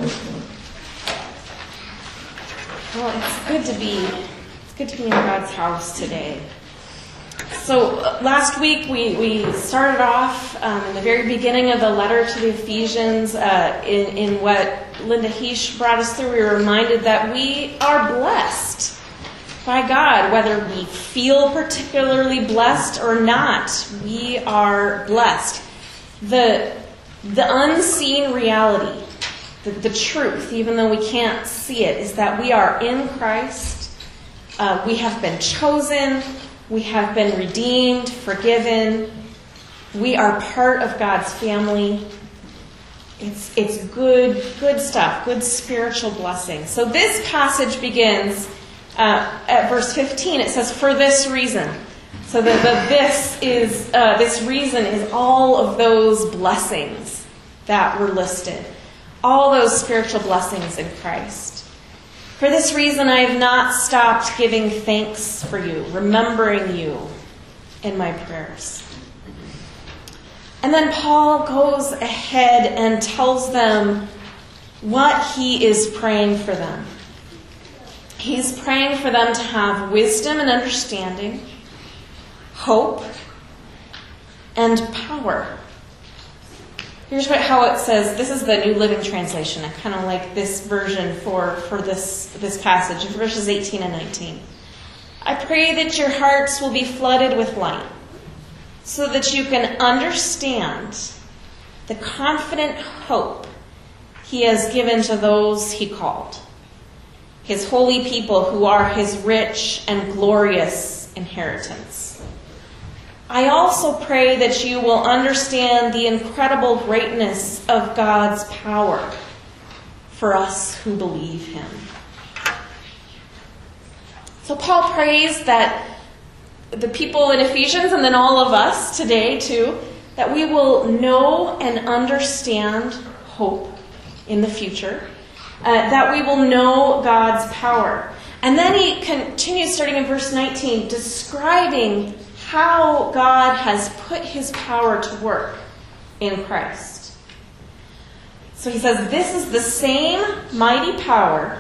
Well, it's good to be in God's house today. So last week we started off in the very beginning of the letter to the Ephesians in what Linda Heesh brought us through. We were reminded that we are blessed by God, whether we feel particularly blessed or not. We are blessed. The unseen reality, the truth, even though we can't see it, is that we are in Christ. We have been chosen. We have been redeemed, forgiven. We are part of God's family. It's good stuff, good spiritual blessing. So this passage begins at verse 15. It says, "For this reason." So this reason is all of those blessings that were listed. All those spiritual blessings in Christ. "For this reason I have not stopped giving thanks for you, remembering you in my prayers." And then Paul goes ahead and tells them what he is praying for them. He's praying for them to have wisdom and understanding, hope, and power. Here's how it says. This is the New Living Translation. I kind of like this version for this passage, verses 18 and 19. "I pray that your hearts will be flooded with light, so that you can understand the confident hope he has given to those he called, his holy people who are his rich and glorious inheritance. I also pray that you will understand the incredible greatness of God's power for us who believe him." So Paul prays that the people in Ephesians, and then all of us today too, that we will know and understand hope in the future, that we will know God's power. And then he continues starting in verse 19, describing how God has put his power to work in Christ. So he says, this is the same mighty power.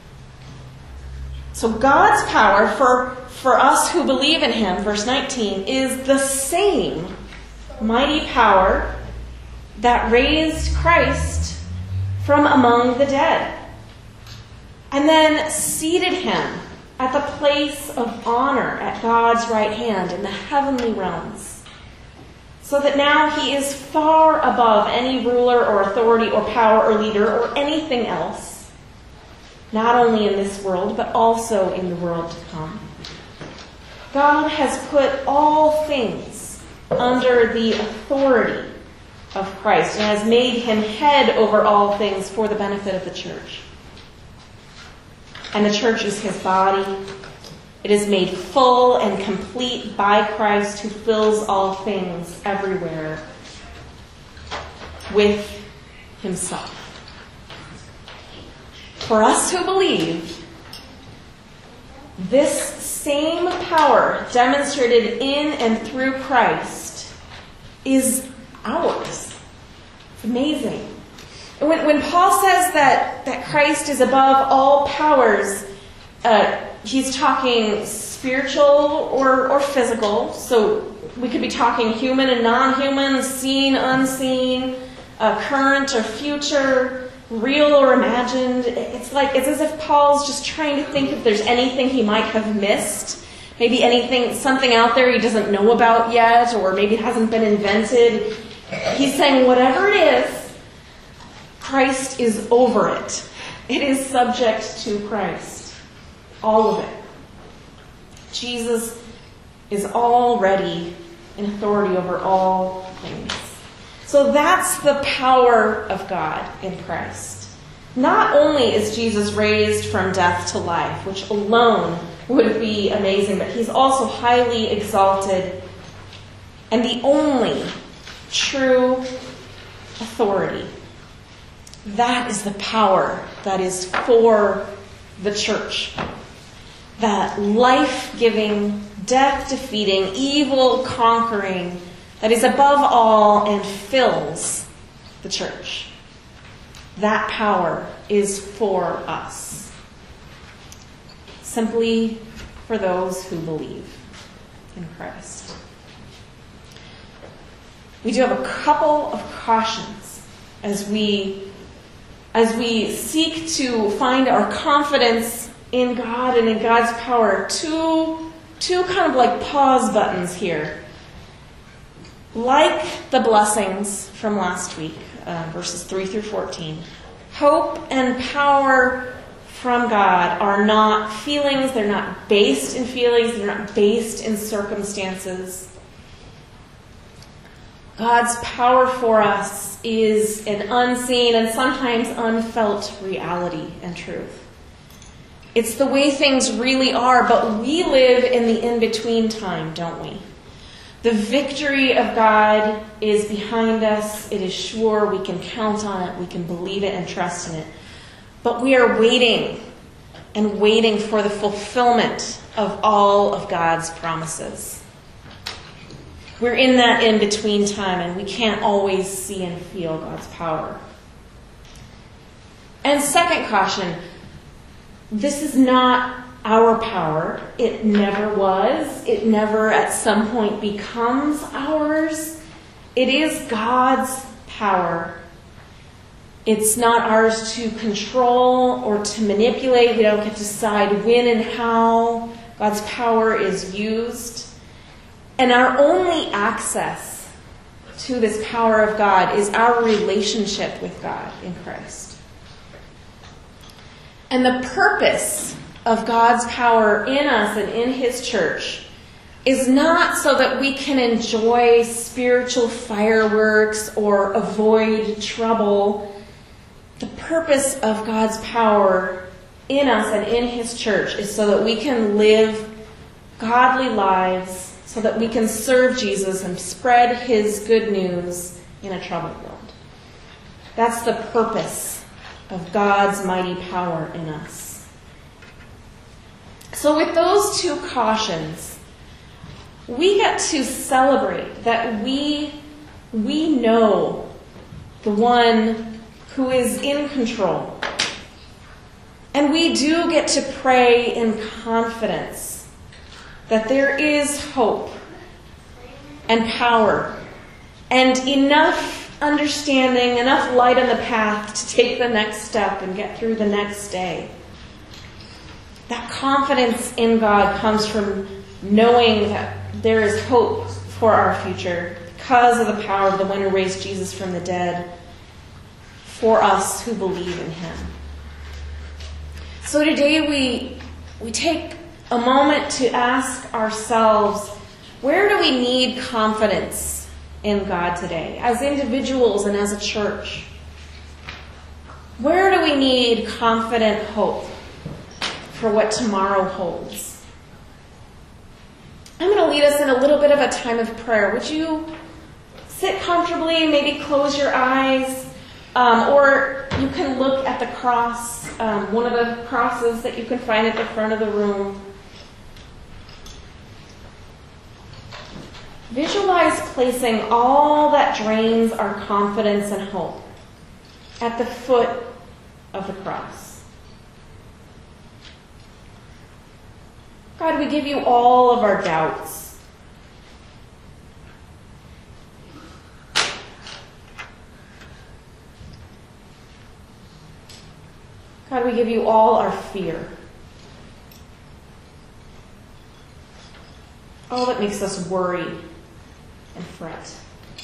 So God's power for us who believe in him, verse 19, is the same mighty power that raised Christ from among the dead, and then seated him at the place of honor at God's right hand in the heavenly realms, so that now he is far above any ruler or authority or power or leader or anything else, not only in this world, but also in the world to come. God has put all things under the authority of Christ and has made him head over all things for the benefit of the church. And the church is his body. It is made full and complete by Christ, who fills all things everywhere with himself. For us who believe, this same power demonstrated in and through Christ is ours. It's amazing. When Paul says that Christ is above all powers, he's talking spiritual or physical. So we could be talking human and non-human, seen, unseen, current or future, real or imagined. It's as if Paul's just trying to think if there's anything he might have missed. Maybe something out there he doesn't know about yet, or maybe it hasn't been invented. He's saying whatever it is, Christ is over it. It is subject to Christ. All of it. Jesus is already in authority over all things. So that's the power of God in Christ. Not only is Jesus raised from death to life, which alone would be amazing, but he's also highly exalted and the only true authority. That is the power that is for the church. That life-giving, death-defeating, evil-conquering, that is above all and fills the church. that power is for us. Simply for those who believe in Christ. We do have a couple of cautions as we seek to find our confidence in God and in God's power. Two kind of like pause buttons here. Like the blessings from last week, verses 3 through 14, hope and power from God are not feelings. They're not based in feelings. They're not based in circumstances. God's power for us is an unseen and sometimes unfelt reality and truth. It's the way things really are, but we live in the in-between time, don't we? The victory of God is behind us. It is sure. We can count on it. We can believe it and trust in it. But we are waiting and waiting for the fulfillment of all of God's promises. We're in that in-between time, and we can't always see and feel God's power. And second caution, this is not our power. It never was. It never at some point becomes ours. It is God's power. It's not ours to control or to manipulate. We don't get to decide when and how God's power is used. And our only access to this power of God is our relationship with God in Christ. And the purpose of God's power in us and in His church is not so that we can enjoy spiritual fireworks or avoid trouble. The purpose of God's power in us and in His church is so that we can live godly lives, so that we can serve Jesus and spread His good news in a troubled world. That's the purpose of God's mighty power in us. So with those two cautions, we get to celebrate that we know the one who is in control. And we do get to pray in confidence that there is hope and power and enough understanding, enough light on the path to take the next step and get through the next day. That confidence in God comes from knowing that there is hope for our future because of the power of the one who raised Jesus from the dead for us who believe in Him. So today we take a moment to ask ourselves, where do we need confidence in God today, as individuals and as a church? Where do we need confident hope for what tomorrow holds? I'm going to lead us in a little bit of a time of prayer. Would you sit comfortably, maybe close your eyes, or you can look at the cross, one of the crosses that you can find at the front of the room. Visualize placing all that drains our confidence and hope at the foot of the cross. God, we give you all of our doubts. God, we give you all our fear. All that makes us worry and fret.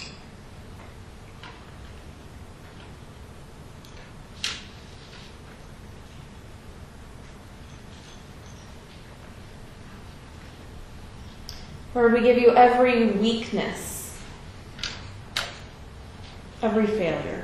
Lord, we give you every weakness, every failure.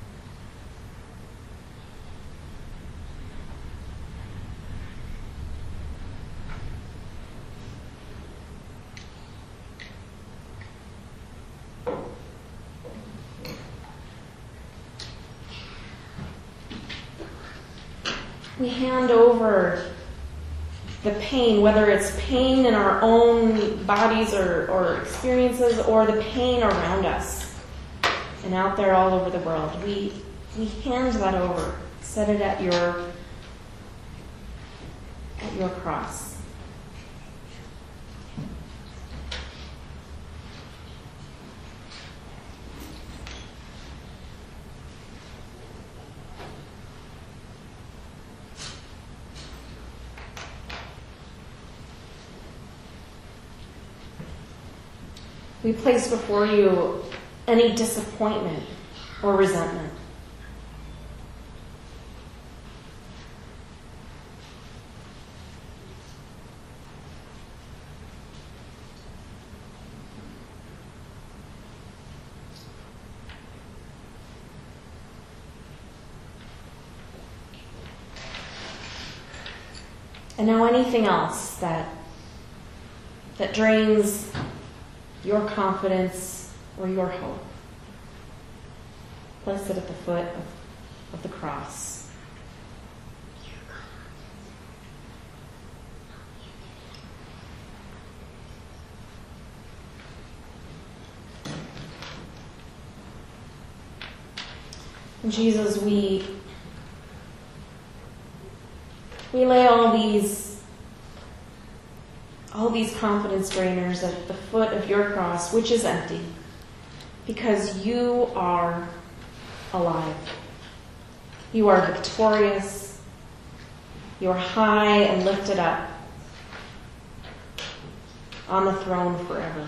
We hand over the pain, whether it's pain in our own bodies or experiences, or the pain around us and out there all over the world. We we hand that over. Set it at your cross. We place before you any disappointment or resentment. And now anything else that drains your confidence or your hope, place it at the foot of the cross. Jesus, we lay all these confidence drainers at the foot of your cross, which is empty, because you are alive. You are victorious. You are high and lifted up on the throne forever.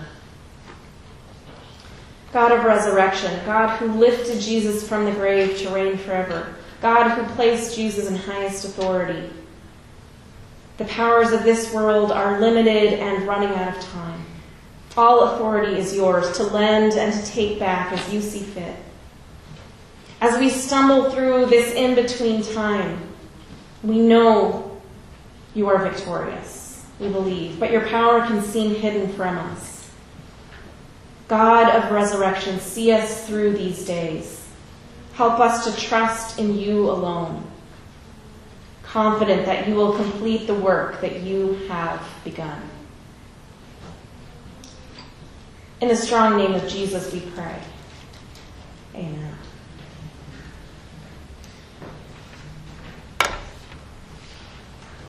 God of resurrection, God who lifted Jesus from the grave to reign forever, God who placed Jesus in highest authority. The powers of this world are limited and running out of time. All authority is yours to lend and to take back as you see fit. As we stumble through this in-between time, we know you are victorious, we believe, but your power can seem hidden from us. God of resurrection, see us through these days. Help us to trust in you alone, confident that you will complete the work that you have begun. In the strong name of Jesus we pray.